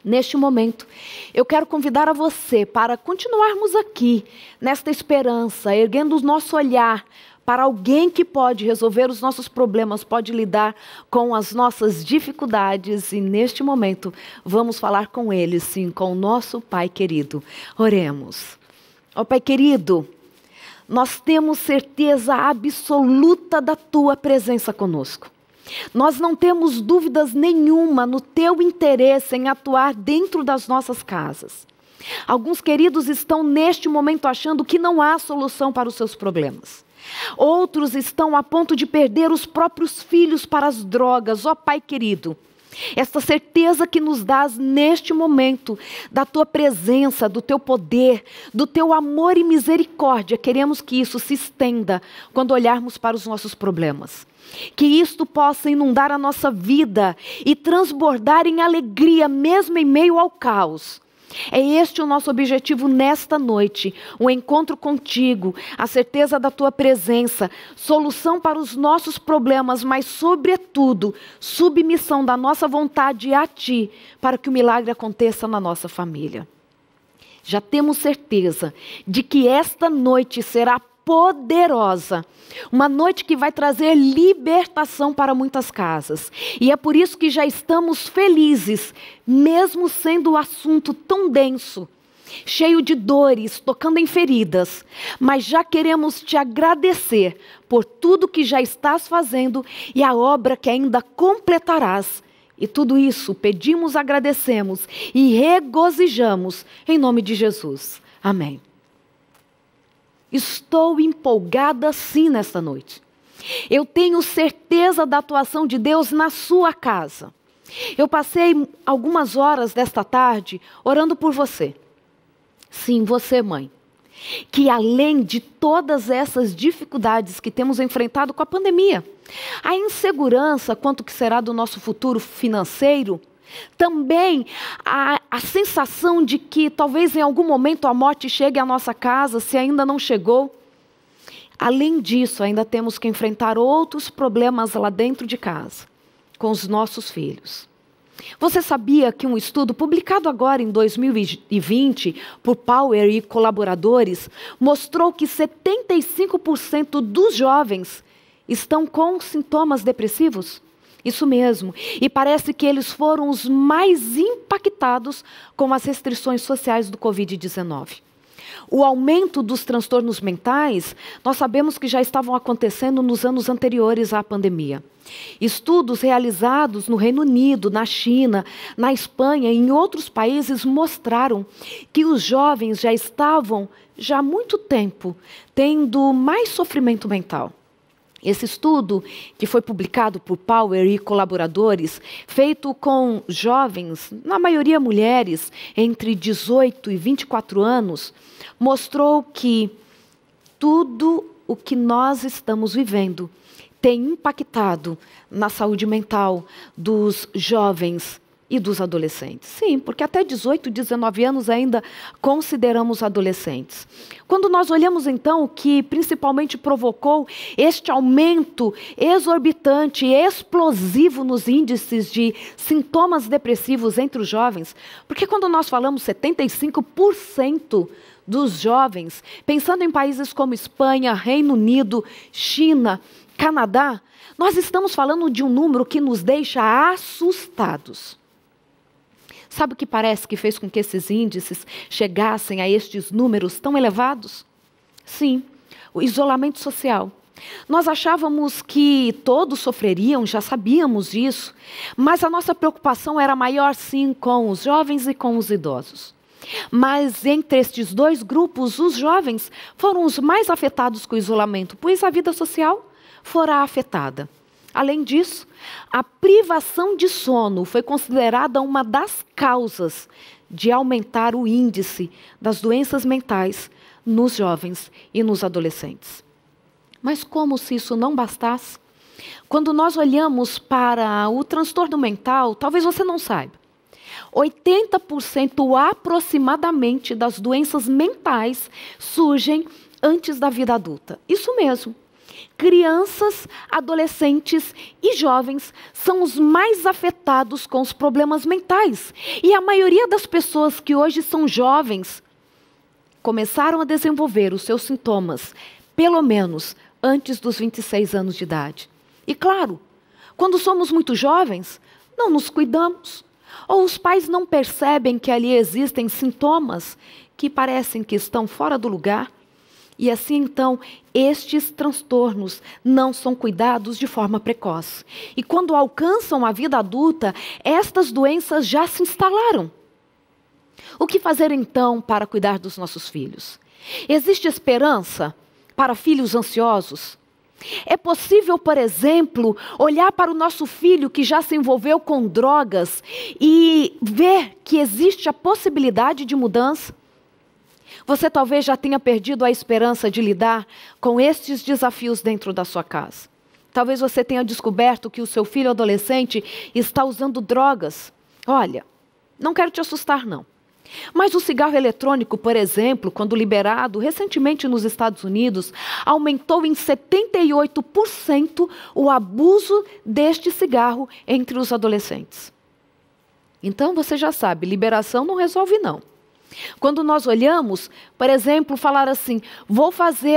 Neste momento, eu quero convidar a você para continuarmos aqui, nesta esperança, erguendo o nosso olhar para alguém que pode resolver os nossos problemas, pode lidar com as nossas dificuldades. E neste momento, vamos falar com Ele, sim, com o nosso Pai querido. Oremos. Ó Pai querido, nós temos certeza absoluta da Tua presença conosco. Nós não temos dúvidas nenhuma no Teu interesse em atuar dentro das nossas casas. Alguns queridos estão neste momento achando que não há solução para os seus problemas. Outros estão a ponto de perder os próprios filhos para as drogas. Ó Pai querido, esta certeza que nos dás neste momento, da Tua presença, do Teu poder, do Teu amor e misericórdia, queremos que isso se estenda quando olharmos para os nossos problemas. Que isto possa inundar a nossa vida e transbordar em alegria, mesmo em meio ao caos. É este o nosso objetivo nesta noite, o encontro contigo, a certeza da Tua presença, solução para os nossos problemas, mas sobretudo, submissão da nossa vontade a Ti, para que o milagre aconteça na nossa família. Já temos certeza de que esta noite será poderosa, uma noite que vai trazer libertação para muitas casas. E é por isso que já estamos felizes, mesmo sendo o assunto tão denso, cheio de dores, tocando em feridas. Mas já queremos Te agradecer por tudo que já estás fazendo e a obra que ainda completarás. E tudo isso pedimos, agradecemos e regozijamos em nome de Jesus. Amém. Estou empolgada sim nesta noite. Eu tenho certeza da atuação de Deus na sua casa. Eu passei algumas horas desta tarde orando por você. Sim, você, mãe. Que além de todas essas dificuldades que temos enfrentado com a pandemia, a insegurança quanto que será do nosso futuro financeiro, também a sensação de que talvez em algum momento a morte chegue à nossa casa, se ainda não chegou. Além disso, ainda temos que enfrentar outros problemas lá dentro de casa, com os nossos filhos. Você sabia que um estudo publicado agora em 2020 por Power e colaboradores mostrou que 75% dos jovens estão com sintomas depressivos? Isso mesmo, e parece que eles foram os mais impactados com as restrições sociais do Covid-19. O aumento dos transtornos mentais, nós sabemos que já estavam acontecendo nos anos anteriores à pandemia. Estudos realizados no Reino Unido, na China, na Espanha e em outros países mostraram que os jovens já estavam, já há muito tempo, tendo mais sofrimento mental. Esse estudo, que foi publicado por Power e colaboradores, feito com jovens, na maioria mulheres, entre 18 e 24 anos, mostrou que tudo o que nós estamos vivendo tem impactado na saúde mental dos jovens e dos adolescentes. Sim, porque até 18, 19 anos ainda consideramos adolescentes. Quando nós olhamos então o que principalmente provocou este aumento exorbitante e explosivo nos índices de sintomas depressivos entre os jovens, porque quando nós falamos 75% dos jovens, pensando em países como Espanha, Reino Unido, China, Canadá, nós estamos falando de um número que nos deixa assustados. Sabe o que parece que fez com que esses índices chegassem a estes números tão elevados? Sim, o isolamento social. Nós achávamos que todos sofreriam, já sabíamos disso, mas a nossa preocupação era maior sim com os jovens e com os idosos. Mas entre estes dois grupos, os jovens foram os mais afetados com o isolamento, pois a vida social fora afetada. Além disso, a privação de sono foi considerada uma das causas de aumentar o índice das doenças mentais nos jovens e nos adolescentes. Mas como se isso não bastasse, quando nós olhamos para o transtorno mental, talvez você não saiba, 80% aproximadamente das doenças mentais surgem antes da vida adulta. Isso mesmo. Crianças, adolescentes e jovens são os mais afetados com os problemas mentais. E a maioria das pessoas que hoje são jovens começaram a desenvolver os seus sintomas, pelo menos antes dos 26 anos de idade. E claro, quando somos muito jovens, não nos cuidamos. Ou os pais não percebem que ali existem sintomas que parecem que estão fora do lugar. E assim, então, estes transtornos não são cuidados de forma precoce. E quando alcançam a vida adulta, estas doenças já se instalaram. O que fazer, então, para cuidar dos nossos filhos? Existe esperança para filhos ansiosos? É possível, por exemplo, olhar para o nosso filho que já se envolveu com drogas e ver que existe a possibilidade de mudança? Você talvez já tenha perdido a esperança de lidar com estes desafios dentro da sua casa. Talvez você tenha descoberto que o seu filho adolescente está usando drogas. Olha, não quero te assustar, não. Mas o cigarro eletrônico, por exemplo, quando liberado recentemente nos Estados Unidos, aumentou em 78% o abuso deste cigarro entre os adolescentes. Então você já sabe, liberação não resolve, não. Quando nós olhamos, por exemplo, falar assim, vou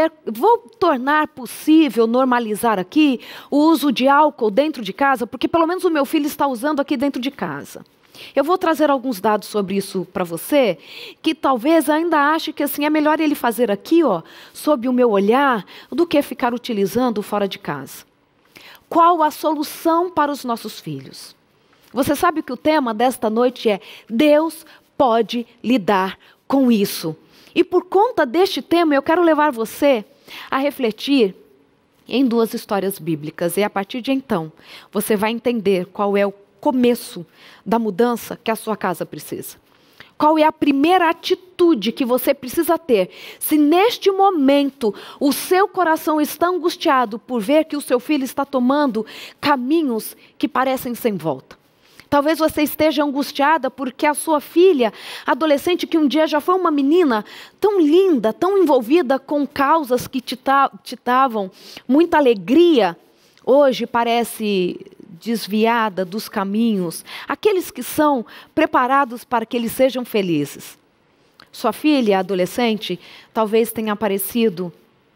tornar possível normalizar aqui o uso de álcool dentro de casa, porque pelo menos o meu filho está usando aqui dentro de casa. Eu vou trazer alguns dados sobre isso para você, que talvez ainda ache que assim, é melhor ele fazer aqui, sob o meu olhar, do que ficar utilizando fora de casa. Qual a solução para os nossos filhos? Você sabe que o tema desta noite é Deus pode lidar com isso. E por conta deste tema, eu quero levar você a refletir em duas histórias bíblicas. E a partir de então, você vai entender qual é o começo da mudança que a sua casa precisa. Qual é a primeira atitude que você precisa ter? Se neste momento o seu coração está angustiado por ver que o seu filho está tomando caminhos que parecem sem volta. Talvez você esteja angustiada porque a sua filha, adolescente, que um dia já foi uma menina tão linda, tão envolvida com causas que te davam muita alegria, hoje parece desviada dos caminhos, aqueles que são preparados para que eles sejam felizes. Sua filha, adolescente, talvez tenha aparecido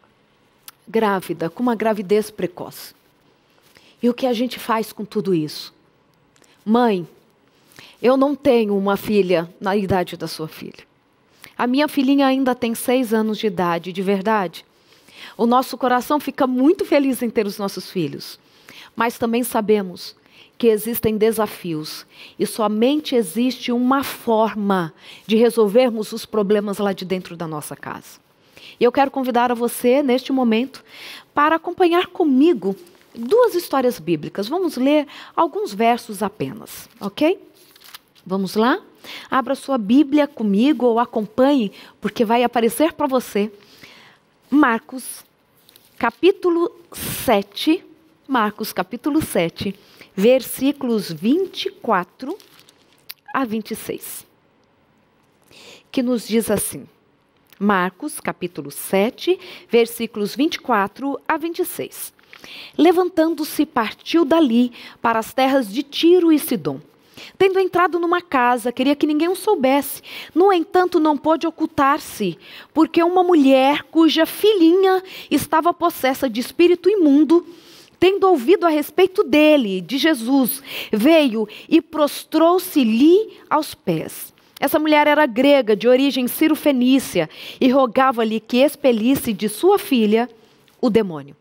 grávida, com uma gravidez precoce. E o que a gente faz com tudo isso? Mãe, eu não tenho uma filha na idade da sua filha. A minha filhinha ainda tem 6 anos de idade, de verdade. O nosso coração fica muito feliz em ter os nossos filhos. Mas também sabemos que existem desafios. E somente existe uma forma de resolvermos os problemas lá de dentro da nossa casa. E eu quero convidar a você, neste momento, para acompanhar comigo 2 histórias bíblicas. Vamos ler alguns versos apenas, ok? Vamos lá? Abra sua Bíblia comigo ou acompanhe, porque vai aparecer para você. Marcos, capítulo 7. Marcos, capítulo 7, versículos 24 a 26. Que nos diz assim. Marcos, capítulo 7, versículos 24 a 26. Levantando-se, partiu dali para as terras de Tiro e Sidom. Tendo entrado numa casa, queria que ninguém o soubesse. No entanto, não pôde ocultar-se, porque uma mulher cuja filhinha estava possessa de espírito imundo, tendo ouvido a respeito dele, de Jesus, veio e prostrou-se-lhe aos pés. Essa mulher era grega, de origem ciro-fenícia, e rogava-lhe que expelisse de sua filha o demônio.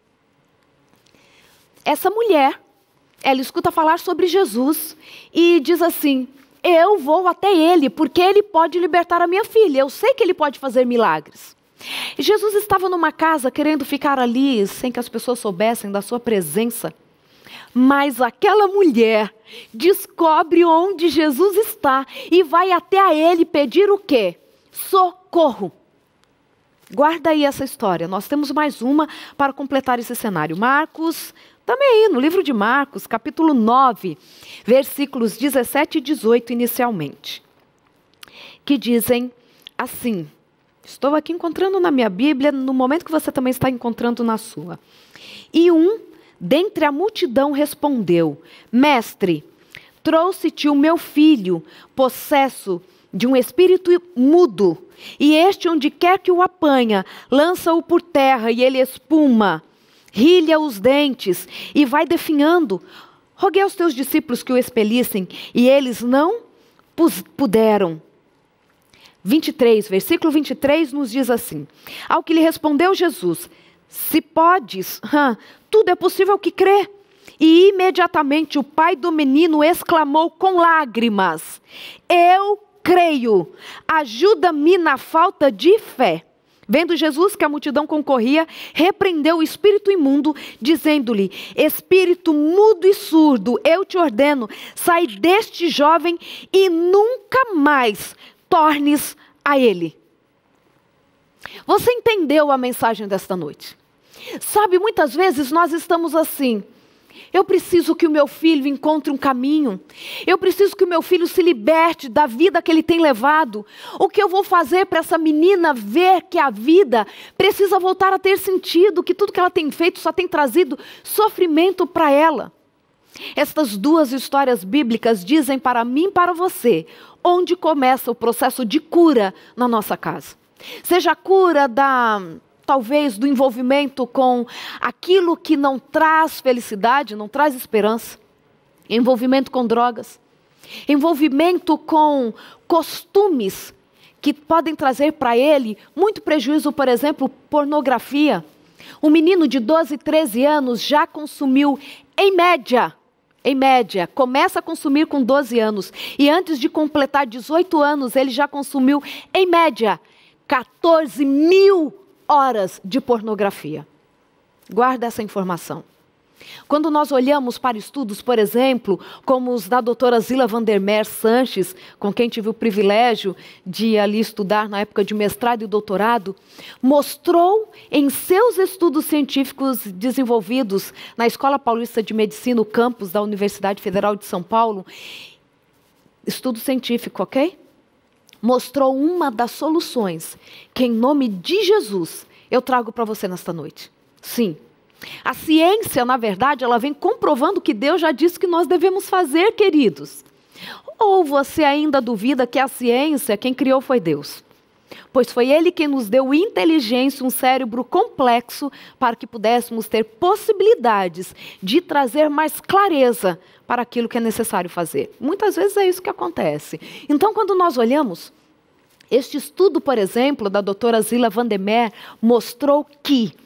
Essa mulher, ela escuta falar sobre Jesus e diz assim, eu vou até ele, porque ele pode libertar a minha filha, eu sei que ele pode fazer milagres. Jesus estava numa casa querendo ficar ali, sem que as pessoas soubessem da sua presença. Mas aquela mulher descobre onde Jesus está e vai até a ele pedir o quê? Socorro. Guarda aí essa história, nós temos mais uma para completar esse cenário. Marcos, também aí no livro de Marcos, capítulo 9, versículos 17 e 18 inicialmente. Que dizem assim, Estou aqui encontrando na minha Bíblia, no momento que você também está encontrando na sua. E um, dentre a multidão, respondeu: Mestre, trouxe-te o meu filho, possesso de um espírito mudo, e este, onde quer que o apanha, lança-o por terra, e ele espuma, rilha os dentes, e vai definhando. Roguei aos teus discípulos que o expelissem, e eles não puderam. 23, versículo 23 nos diz assim: Ao que lhe respondeu Jesus: Se podes, tudo é possível que crê. E imediatamente o pai do menino exclamou com lágrimas: Eu creio, ajuda-me na falta de fé. Vendo Jesus que a multidão concorria, repreendeu o espírito imundo, dizendo-lhe: Espírito mudo e surdo, eu te ordeno, sai deste jovem e nunca mais tornes a ele. Você entendeu a mensagem desta noite? Sabe, muitas vezes nós estamos assim: eu preciso que o meu filho encontre um caminho. Eu preciso que o meu filho se liberte da vida que ele tem levado. O que eu vou fazer para essa menina ver que a vida precisa voltar a ter sentido, que tudo que ela tem feito só tem trazido sofrimento para ela? Estas duas histórias bíblicas dizem para mim e para você onde começa o processo de cura na nossa casa. Seja a cura talvez do envolvimento com aquilo que não traz felicidade, não traz esperança. Envolvimento com drogas. Envolvimento com costumes que podem trazer para ele muito prejuízo, por exemplo, pornografia. Um menino de 12, 13 anos já consumiu, em média, começa a consumir com 12 anos. E antes de completar 18 anos, ele já consumiu, em média, 14.000 horas de pornografia. Guarda essa informação. Quando nós olhamos para estudos, por exemplo, como os da doutora Zila Vandermeer Sanches, com quem tive o privilégio de ali estudar na época de mestrado e doutorado, mostrou em seus estudos científicos desenvolvidos na Escola Paulista de Medicina, o campus da Universidade Federal de São Paulo, estudo científico, ok? Mostrou uma das soluções que, em nome de Jesus, eu trago para você nesta noite. Sim. A ciência, na verdade, ela vem comprovando o que Deus já disse que nós devemos fazer, queridos. Ou você ainda duvida que a ciência, quem criou foi Deus? Pois foi Ele quem nos deu inteligência, um cérebro complexo, para que pudéssemos ter possibilidades de trazer mais clareza para aquilo que é necessário fazer. Muitas vezes é isso que acontece. Então, quando nós olhamos, este estudo, por exemplo, da doutora Zila Vandermeer, mostrou que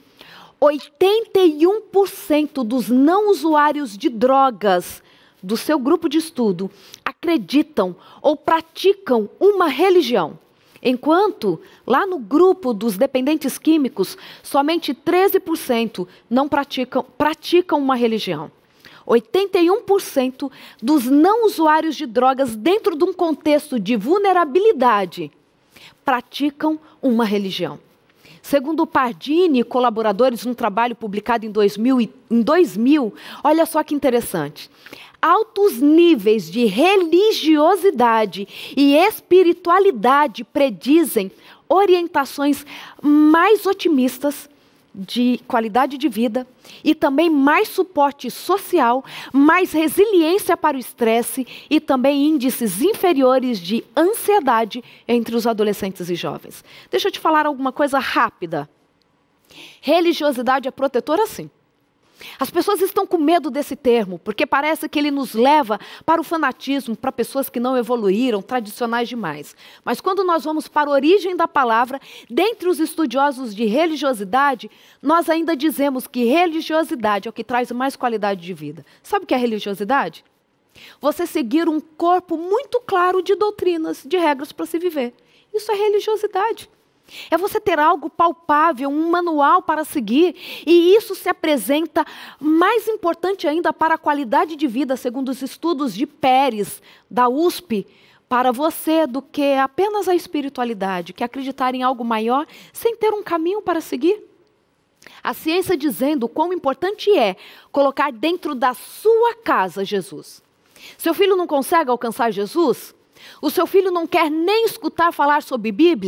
81% dos não usuários de drogas do seu grupo de estudo acreditam ou praticam uma religião. Enquanto, lá no grupo dos dependentes químicos, somente 13% não praticam uma religião. 81% dos não usuários de drogas dentro de um contexto de vulnerabilidade praticam uma religião. Segundo o Pardini e colaboradores, num trabalho publicado em 2000, olha só que interessante. Altos níveis de religiosidade e espiritualidade predizem orientações mais otimistas de qualidade de vida e também mais suporte social, mais resiliência para o estresse e também índices inferiores de ansiedade entre os adolescentes e jovens. Deixa eu te falar alguma coisa rápida. Religiosidade é protetora, sim. As pessoas estão com medo desse termo, porque parece que ele nos leva para o fanatismo, para pessoas que não evoluíram, tradicionais demais. Mas quando nós vamos para a origem da palavra, dentre os estudiosos de religiosidade, nós ainda dizemos que religiosidade é o que traz mais qualidade de vida. Sabe o que é religiosidade? Você seguir um corpo muito claro de doutrinas, de regras para se viver. Isso é religiosidade. É você ter algo palpável, um manual para seguir, e isso se apresenta mais importante ainda para a qualidade de vida, segundo os estudos de Pérez, da USP, para você, do que apenas a espiritualidade, que é acreditar em algo maior, sem ter um caminho para seguir. A ciência dizendo o quão importante é colocar dentro da sua casa Jesus. Seu filho não consegue alcançar Jesus? O seu filho não quer nem escutar falar sobre Bíblia?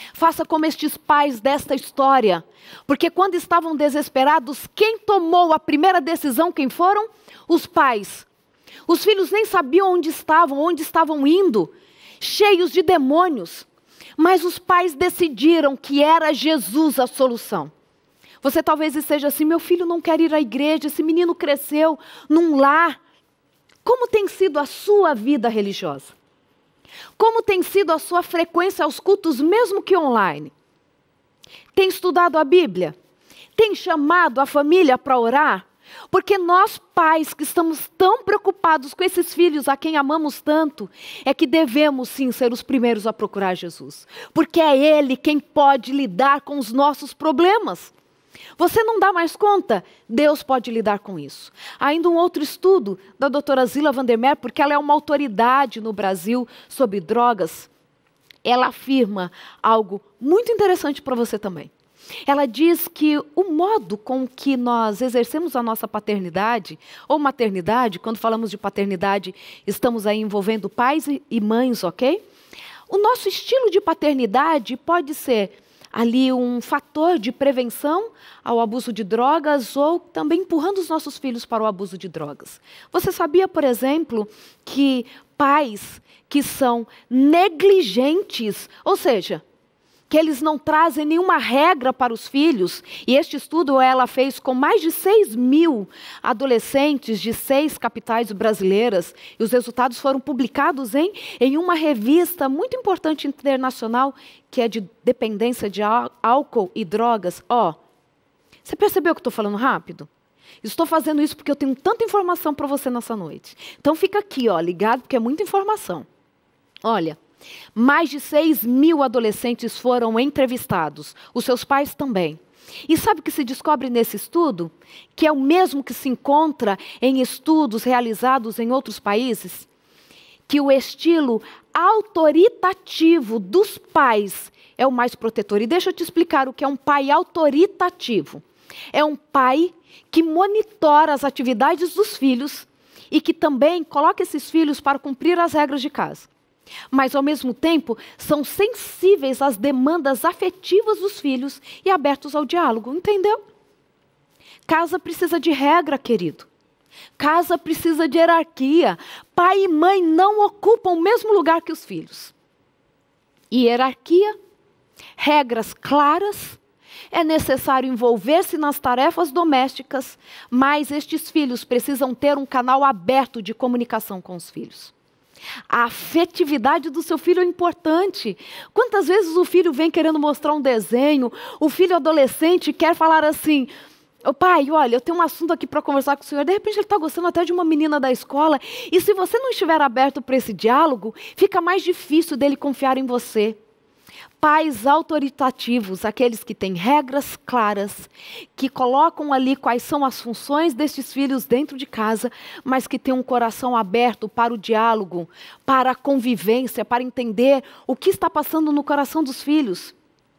Faça como estes pais desta história. Porque quando estavam desesperados, quem tomou a primeira decisão, quem foram? Os pais. Os filhos nem sabiam onde estavam indo, cheios de demônios. Mas os pais decidiram que era Jesus a solução. Você talvez esteja assim, meu filho não quer ir à igreja, esse menino cresceu num lar. Como tem sido a sua vida religiosa? Como tem sido a sua frequência aos cultos, mesmo que online? Tem estudado a Bíblia? Tem chamado a família para orar? Porque nós pais que estamos tão preocupados com esses filhos a quem amamos tanto, é que devemos sim ser os primeiros a procurar Jesus. Porque é Ele quem pode lidar com os nossos problemas. Você não dá mais conta? Deus pode lidar com isso. Ainda um outro estudo da doutora Zila Vandermeer, porque ela é uma autoridade no Brasil sobre drogas, ela afirma algo muito interessante para você também. Ela diz que o modo com que nós exercemos a nossa paternidade, ou maternidade, quando falamos de paternidade, estamos aí envolvendo pais e mães, ok? O nosso estilo de paternidade pode ser ali um fator de prevenção ao abuso de drogas ou também empurrando os nossos filhos para o abuso de drogas. Você sabia, por exemplo, que pais que são negligentes, ou seja, que eles não trazem nenhuma regra para os filhos, e este estudo ela fez com mais de 6.000 adolescentes de 6 capitais brasileiras, e os resultados foram publicados em uma revista muito importante internacional, que é de dependência de álcool e drogas. Você percebeu que eu estou falando rápido? Estou fazendo isso porque eu tenho tanta informação para você nessa noite. Então fica aqui, ligado, porque é muita informação. Olha, mais de 6.000 adolescentes foram entrevistados, os seus pais também. E sabe o que se descobre nesse estudo? Que é o mesmo que se encontra em estudos realizados em outros países? Que o estilo autoritativo dos pais é o mais protetor. E deixa eu te explicar o que é um pai autoritativo. É um pai que monitora as atividades dos filhos e que também coloca esses filhos para cumprir as regras de casa. Mas, ao mesmo tempo, são sensíveis às demandas afetivas dos filhos e abertos ao diálogo, entendeu? Casa precisa de regra, querido. Casa precisa de hierarquia. Pai e mãe não ocupam o mesmo lugar que os filhos. Hierarquia, regras claras, é necessário envolver-se nas tarefas domésticas, mas estes filhos precisam ter um canal aberto de comunicação com os filhos. A afetividade do seu filho é importante. Quantas vezes o filho vem querendo mostrar um desenho, o filho adolescente quer falar assim, pai, olha, eu tenho um assunto aqui para conversar com o senhor, de repente ele está gostando até de uma menina da escola, e se você não estiver aberto para esse diálogo, fica mais difícil dele confiar em você. Pais autoritativos, aqueles que têm regras claras, que colocam ali quais são as funções destes filhos dentro de casa, mas que têm um coração aberto para o diálogo, para a convivência, para entender o que está passando no coração dos filhos.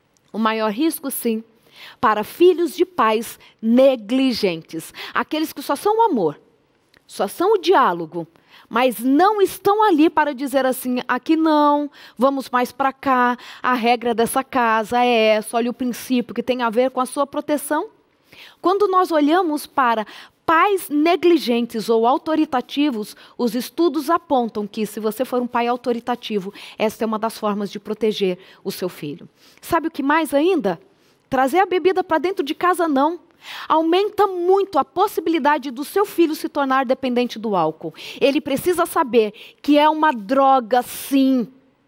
O maior risco, sim, para filhos de pais negligentes, aqueles que só são o amor, só são o diálogo, mas não estão ali para dizer assim, aqui não, vamos mais para cá, a regra dessa casa é essa, olha o princípio que tem a ver com a sua proteção. Quando nós olhamos para pais negligentes ou autoritativos, os estudos apontam que se você for um pai autoritativo, esta é uma das formas de proteger o seu filho. Sabe o que mais ainda? Trazer a bebida para dentro de casa não. Aumenta muito a possibilidade do seu filho se tornar dependente do álcool. Ele precisa saber que é uma droga, sim.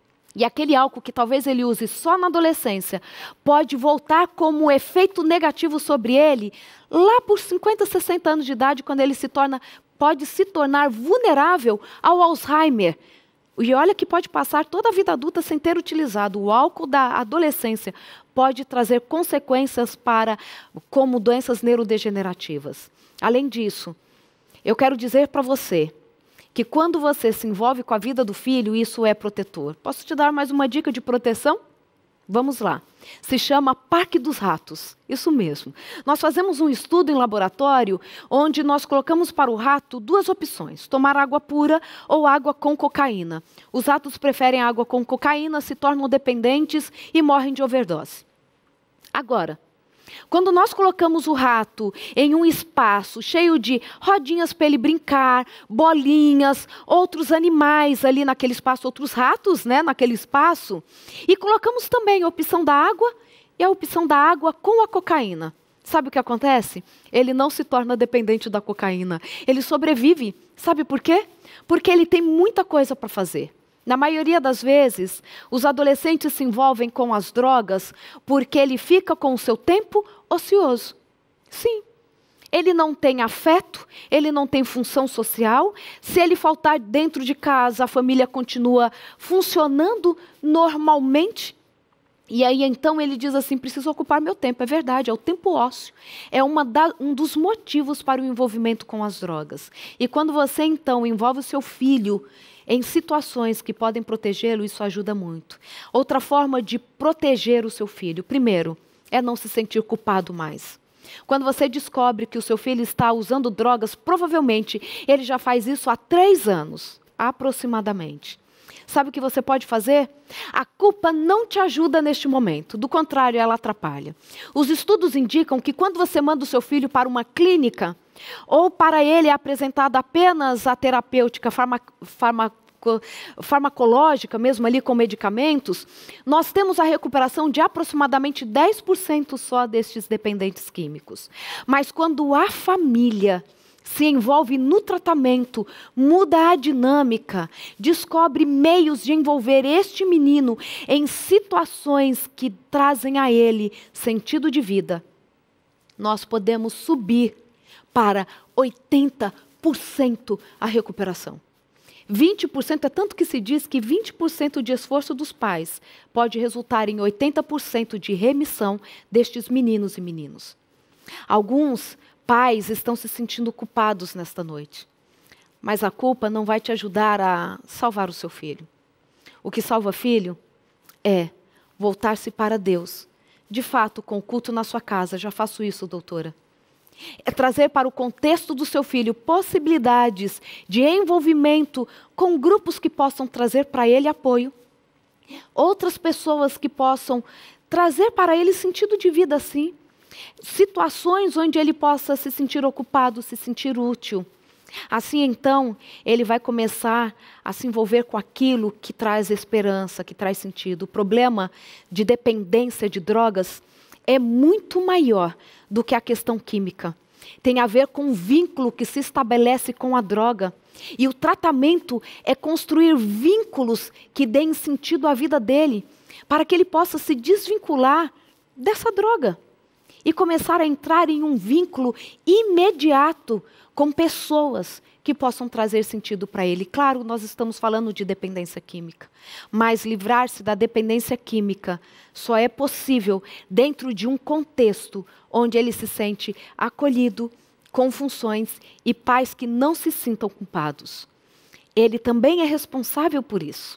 E aquele álcool que talvez ele use só na adolescência, pode voltar como efeito negativo sobre ele lá por 50, 60 anos de idade, quando ele pode se tornar vulnerável ao Alzheimer. E olha que pode passar toda a vida adulta sem ter utilizado. O álcool da adolescência pode trazer consequências como doenças neurodegenerativas. Além disso, eu quero dizer para você que quando você se envolve com a vida do filho, isso é protetor. Posso te dar mais uma dica de proteção? Vamos lá. Se chama Parque dos Ratos. Isso mesmo. Nós fazemos um estudo em laboratório onde nós colocamos para o rato 2 opções: tomar água pura ou água com cocaína. Os ratos preferem água com cocaína, se tornam dependentes e morrem de overdose. Agora, quando nós colocamos o rato em um espaço cheio de rodinhas para ele brincar, bolinhas, outros animais ali naquele espaço, outros ratos, né, naquele espaço, e colocamos também a opção da água e a opção da água com a cocaína. Sabe o que acontece? Ele não se torna dependente da cocaína. Ele sobrevive. Sabe por quê? Porque ele tem muita coisa para fazer. Na maioria das vezes, os adolescentes se envolvem com as drogas porque ele fica com o seu tempo ocioso. Sim, ele não tem afeto, ele não tem função social. Se ele faltar dentro de casa, a família continua funcionando normalmente. E aí então ele diz assim: preciso ocupar meu tempo. É verdade, é o tempo ósseo. É um dos motivos para o envolvimento com as drogas. E quando você então envolve o seu filho em situações que podem protegê-lo, isso ajuda muito. Outra forma de proteger o seu filho, primeiro, é não se sentir culpado mais. Quando você descobre que o seu filho está usando drogas, provavelmente ele já faz isso há 3 anos, aproximadamente. Sabe o que você pode fazer? A culpa não te ajuda neste momento, do contrário, ela atrapalha. Os estudos indicam que quando você manda o seu filho para uma clínica, ou para ele é apresentada apenas a terapêutica farmacológica, mesmo ali com medicamentos, nós temos a recuperação de aproximadamente 10% só destes dependentes químicos. Mas quando a família se envolve no tratamento, muda a dinâmica, descobre meios de envolver este menino em situações que trazem a ele sentido de vida, nós podemos subir para 80% a recuperação. 20% é tanto que se diz que 20% de esforço dos pais pode resultar em 80% de remissão destes meninos e meninas. Alguns pais estão se sentindo culpados nesta noite, mas a culpa não vai te ajudar a salvar o seu filho. O que salva filho é voltar-se para Deus. De fato, com o culto na sua casa, já faço isso, doutora. É trazer para o contexto do seu filho possibilidades de envolvimento com grupos que possam trazer para ele apoio, outras pessoas que possam trazer para ele sentido de vida assim, situações onde ele possa se sentir ocupado, se sentir útil. Assim, então, ele vai começar a se envolver com aquilo que traz esperança, que traz sentido. O problema de dependência de drogas é muito maior do que a questão química. Tem a ver com o vínculo que se estabelece com a droga. E o tratamento é construir vínculos que deem sentido à vida dele, para que ele possa se desvincular dessa droga e começar a entrar em um vínculo imediato com pessoas que possam trazer sentido para ele. Claro, nós estamos falando de dependência química, mas livrar-se da dependência química só é possível dentro de um contexto onde ele se sente acolhido, com funções e pais que não se sintam culpados. Ele também é responsável por isso.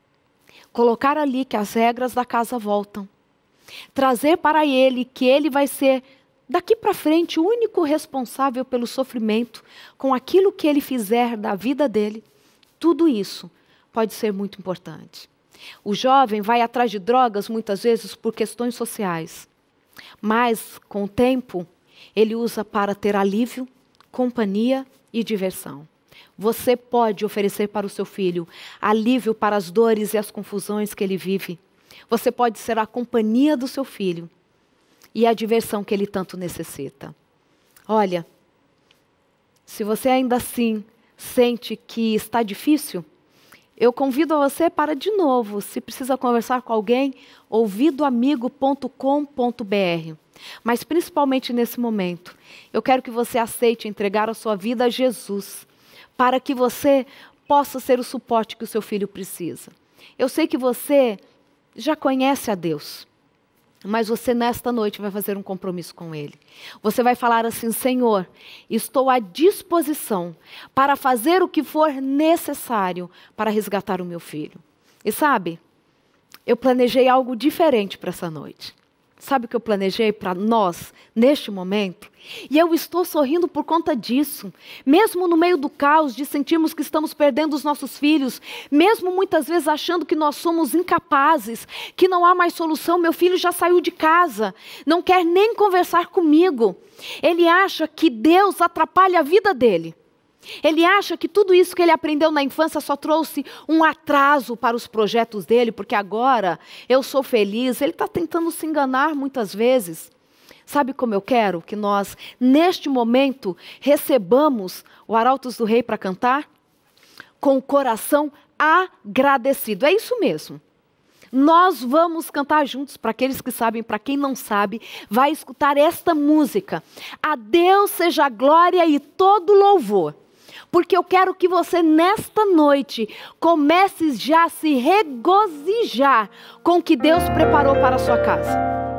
Colocar ali que as regras da casa voltam. Trazer para ele que ele vai ser, daqui para frente, o único responsável pelo sofrimento com aquilo que ele fizer da vida dele. Tudo isso pode ser muito importante. O jovem vai atrás de drogas muitas vezes por questões sociais. Mas, com o tempo, ele usa para ter alívio, companhia e diversão. Você pode oferecer para o seu filho alívio para as dores e as confusões que ele vive. Você pode ser a companhia do seu filho e a diversão que ele tanto necessita. Olha, se você ainda assim sente que está difícil, eu convido você para, de novo, se precisa conversar com alguém, ouvidoamigo.com.br. Mas principalmente nesse momento, eu quero que você aceite entregar a sua vida a Jesus, para que você possa ser o suporte que o seu filho precisa. Eu sei que você já conhece a Deus, mas você nesta noite vai fazer um compromisso com Ele. Você vai falar assim: Senhor, estou à disposição para fazer o que for necessário para resgatar o meu filho. E sabe, eu planejei algo diferente para essa noite. Sabe o que eu planejei para nós, neste momento? E eu estou sorrindo por conta disso. Mesmo no meio do caos, de sentirmos que estamos perdendo os nossos filhos, mesmo muitas vezes achando que nós somos incapazes, que não há mais solução, meu filho já saiu de casa, não quer nem conversar comigo. Ele acha que Deus atrapalha a vida dele. Ele acha que tudo isso que ele aprendeu na infância só trouxe um atraso para os projetos dele, porque agora eu sou feliz. Ele está tentando se enganar muitas vezes. Sabe como eu quero que nós, neste momento, recebamos o Arautos do Rei para cantar? Com o coração agradecido. É isso mesmo. Nós vamos cantar juntos, para aqueles que sabem, para quem não sabe, vai escutar esta música. A Deus seja a glória e todo louvor. Porque eu quero que você, nesta noite, comece já a se regozijar com o que Deus preparou para a sua casa.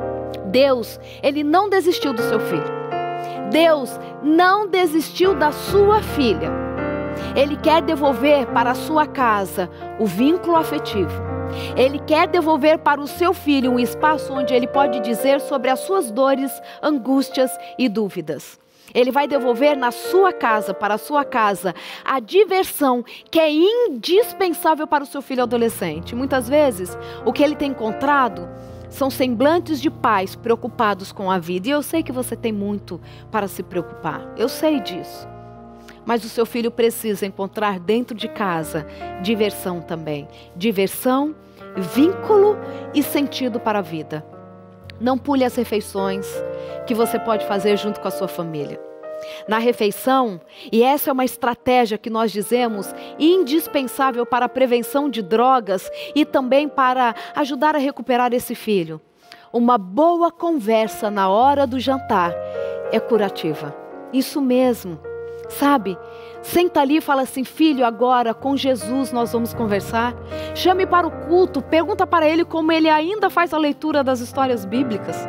Deus, Ele não desistiu do seu filho. Deus não desistiu da sua filha. Ele quer devolver para a sua casa o vínculo afetivo. Ele quer devolver para o seu filho um espaço onde ele pode dizer sobre as suas dores, angústias e dúvidas. Ele vai devolver na sua casa, para a sua casa, a diversão que é indispensável para o seu filho adolescente. Muitas vezes, o que ele tem encontrado são semblantes de pais preocupados com a vida. E eu sei que você tem muito para se preocupar. Eu sei disso. Mas o seu filho precisa encontrar dentro de casa diversão também. Diversão, vínculo e sentido para a vida. Não pule as refeições que você pode fazer junto com a sua família. Na refeição, e essa é uma estratégia que nós dizemos indispensável para a prevenção de drogas e também para ajudar a recuperar esse filho. Uma boa conversa na hora do jantar é curativa. Isso mesmo. Sabe? Senta ali e fala assim: filho, agora com Jesus nós vamos conversar. Chame para o culto, pergunta para ele como ele ainda faz a leitura das histórias bíblicas.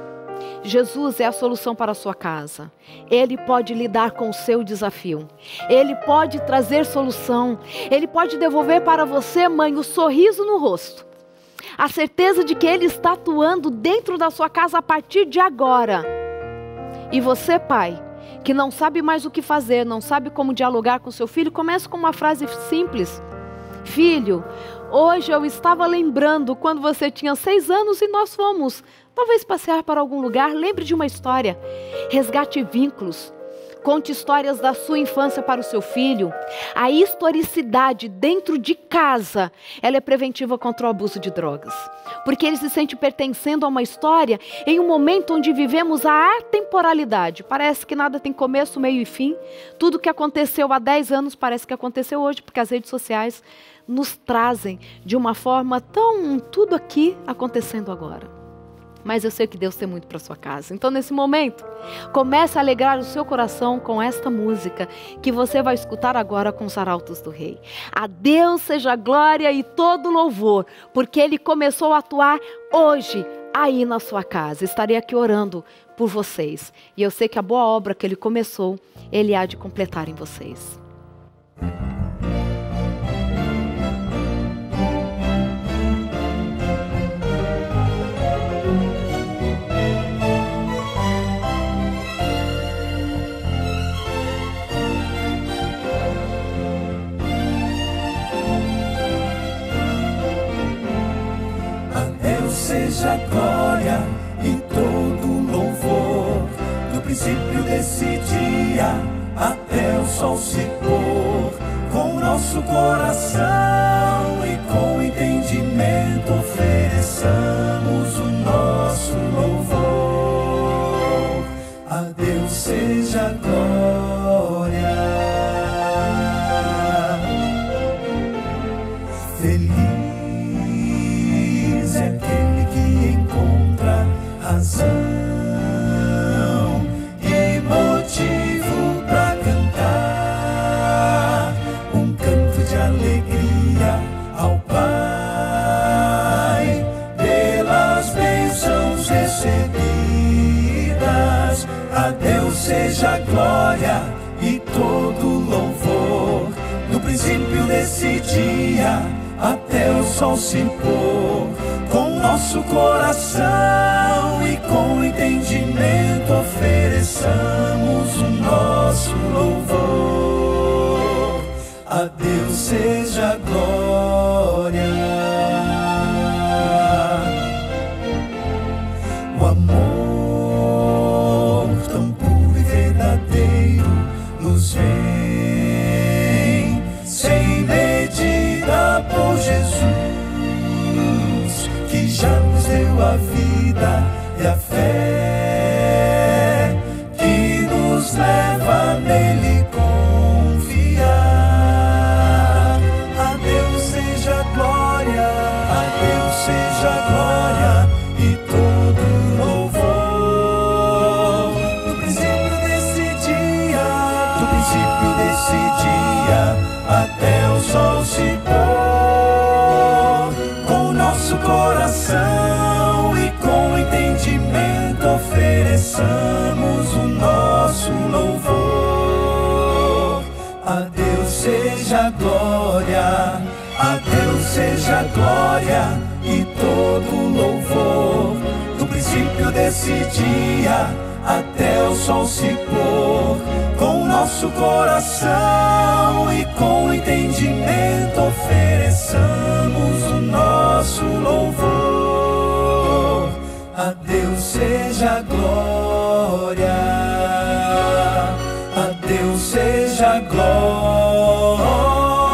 Jesus é a solução para a sua casa. Ele pode lidar com o seu desafio. Ele pode trazer solução. Ele pode devolver para você, mãe, o sorriso no rosto. A certeza de que Ele está atuando dentro da sua casa a partir de agora. E você, pai, que não sabe mais o que fazer, não sabe como dialogar com seu filho, comece com uma frase simples. Filho, hoje eu estava lembrando quando você tinha 6 anos e nós fomos, talvez passear para algum lugar. Lembre de uma história. Resgate vínculos. Conte histórias da sua infância para o seu filho. A historicidade dentro de casa, ela é preventiva contra o abuso de drogas. Porque ele se sente pertencendo a uma história em um momento onde vivemos a atemporalidade. Parece que nada tem começo, meio e fim. Tudo que aconteceu há 10 anos parece que aconteceu hoje, porque as redes sociais nos trazem de uma forma tão tudo aqui acontecendo agora. Mas eu sei que Deus tem muito para sua casa. Então, nesse momento, comece a alegrar o seu coração com esta música que você vai escutar agora com os Arautos do Rei. A Deus seja a glória e todo louvor, porque Ele começou a atuar hoje aí na sua casa. Estarei aqui orando por vocês. E eu sei que a boa obra que Ele começou, Ele há de completar em vocês. Seja a glória e todo louvor, do princípio desse dia até o sol se pôr. Com o nosso coração e com entendimento ofereçamos o nosso louvor. A Deus seja a glória. Feliz é aquele que encontra razão e motivo para cantar um canto de alegria ao Pai pelas bênçãos recebidas. A Deus seja a glória e todo louvor, do princípio desse dia até o sol se pôr. nosso coração e com entendimento ofereçamos o nosso louvor. A Deus seja a glória. O amor tão puro e verdadeiro nos vem sem medida por Jesus, que já nos deu a vida e a fé que nos leva nele confiar. A Deus seja a glória, a Deus seja a glória e todo louvor. Do princípio desse dia até o sol se pôr, com nosso coração e com entendimento ofereçamos o nosso louvor. A Deus seja a glória, a Deus seja a glória e todo louvor. Do princípio desse dia até o sol se pôr, com nosso coração e com entendimento ofereçamos o nosso louvor. A Deus seja a glória, a Deus seja a glória.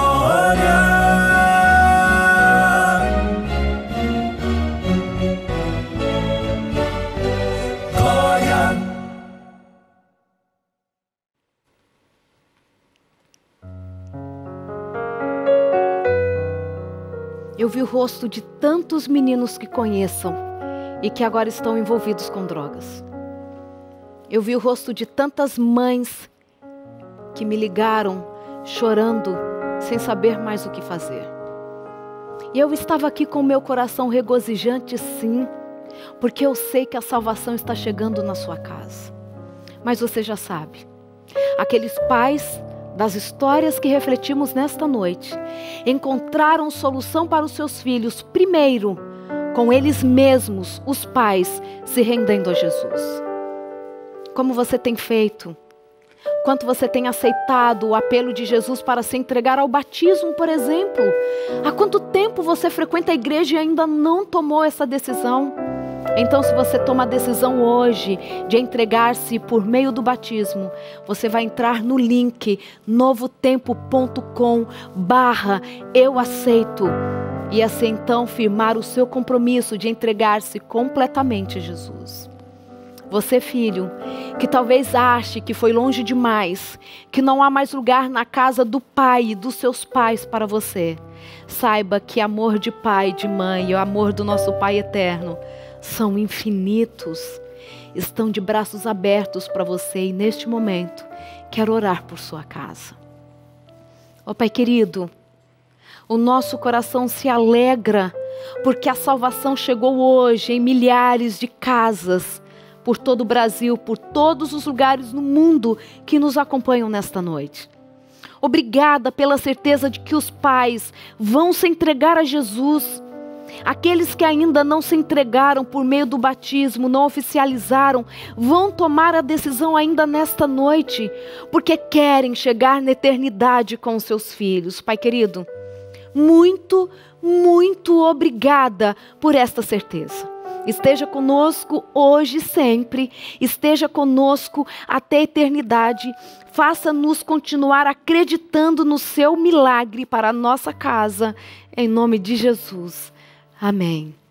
Eu vi o rosto de tantos meninos que conheçam e que agora estão envolvidos com drogas. Eu vi o rosto de tantas mães que me ligaram chorando, sem saber mais o que fazer. E eu estava aqui com o meu coração regozijante, sim, porque eu sei que a salvação está chegando na sua casa. Mas você já sabe, aqueles pais das histórias que refletimos nesta noite, encontraram solução para os seus filhos, primeiro, com eles mesmos, os pais, se rendendo a Jesus. Como você tem feito? Quanto você tem aceitado o apelo de Jesus para se entregar ao batismo, por exemplo? Há quanto tempo você frequenta a igreja e ainda não tomou essa decisão? Então, se você toma a decisão hoje de entregar-se por meio do batismo, você vai entrar no link novotempo.com/eu aceito e assim então firmar o seu compromisso de entregar-se completamente a Jesus. Você, filho, que talvez ache que foi longe demais, que não há mais lugar na casa do pai e dos seus pais para você, saiba que amor de pai e de mãe e o amor do nosso Pai eterno são infinitos, estão de braços abertos para você e neste momento quero orar por sua casa. Ó Pai querido, o nosso coração se alegra porque a salvação chegou hoje em milhares de casas por todo o Brasil, por todos os lugares no mundo que nos acompanham nesta noite. Obrigada pela certeza de que os pais vão se entregar a Jesus. Aqueles que ainda não se entregaram por meio do batismo, não oficializaram, vão tomar a decisão ainda nesta noite, porque querem chegar na eternidade com seus filhos. Pai querido, muito, muito obrigada por esta certeza. Esteja conosco hoje e sempre, esteja conosco até a eternidade. Faça-nos continuar acreditando no seu milagre para a nossa casa, em nome de Jesus. Amém.